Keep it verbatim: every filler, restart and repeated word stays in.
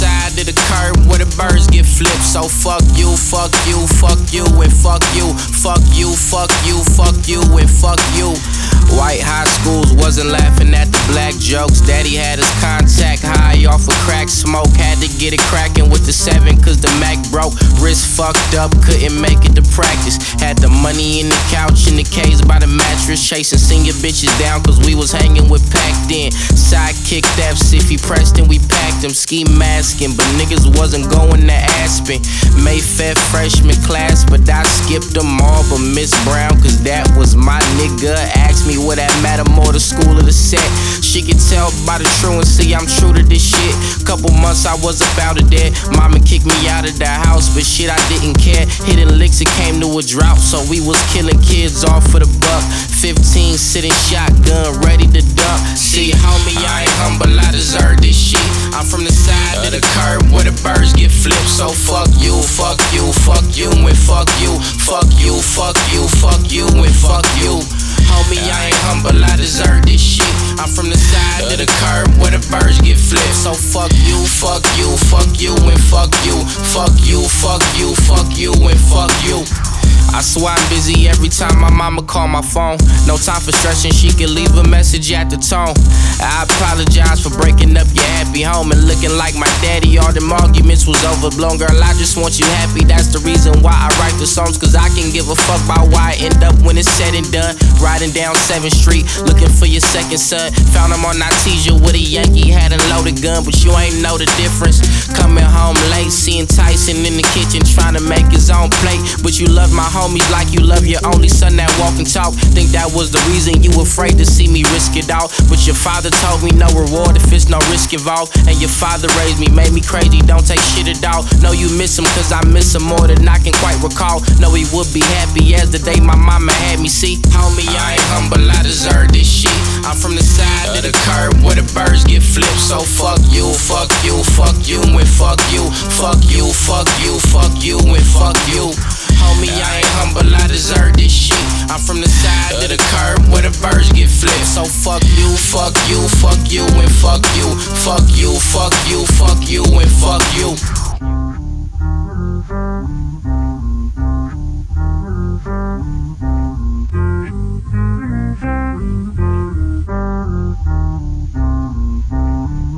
side of the curb where the birds get flipped. So fuck you, fuck you, fuck you, and fuck you. Fuck you, fuck you, fuck you, and fuck you. White high schools wasn't laughing at the black jokes. Daddy had his contact high off of crack smoke. Had to get it cracking with the seven cause the Mac broke. Wrist fucked up, couldn't make it to practice. Had the money in the couch in the case by the mattress. Chasing senior bitches down cause we was hanging with packed in. Sidekick thefts, if he pressed and we packed him. Ski masking, but niggas wasn't going to Aspen. Mayfair freshman class, but I skipped them all but Miss Brown cause that was my nigga. Asked me would that matter more, the school or the set. She could tell by the truancy I'm true to this shit. Couple months I was about it there. Mama kicked me out of the house, but shit I didn't care. Hitting licks, it came to a drought, so we was killing kids off for the buck. Fifteen sitting shotgun, ready to dump. See, homie, I ain't humble, I deserve this shit. I'm from the side of the curb where the birds get flipped. So fuck you, fuck you, fuck you, and fuck you. Fuck you, fuck you, fuck you, and fuck you. Homie, I ain't humble, I deserve this shit. I'm from the side of the curb where the birds get flipped. So fuck you, fuck you, fuck you, and fuck you. Fuck you, fuck you, fuck you, and fuck you. I swear I'm busy every time my mama call my phone. No time for stressing, she can leave a message at the tone. I apologize for breaking up your happy home and looking like my daddy. All them arguments was overblown, girl, I just want you happy. That's the reason why I write the songs, cause I can give a fuck about why I end up when it's said and done. Riding down seventh street, looking for your second son. Found him on Artesia with a Yankee, had a loaded gun, but you ain't know the difference. Coming home late, seeing Tyson in the kitchen trying to make his own plate. But you love my homies like you love your only son that walk and talk. Think that was the reason you afraid to see me risk it all. But your father told me no reward if it's no risk involved. And your father raised me, made me crazy, don't take shit at all. Know you miss him cause I miss him more than I can quite recall. Know he would be happy as the day my mama had me. See, homie, I ain't humble, I deserve this shit. I'm from the side of the curb where the birds get flipped. So fuck you, fuck you, fuck you, and fuck you. Fuck you, fuck you, fuck you, and fuck you. Homie, I ain't humble, I deserve this shit. I'm from the side of the curb where the birds get flipped. So fuck you, fuck you, fuck you, and fuck you. Fuck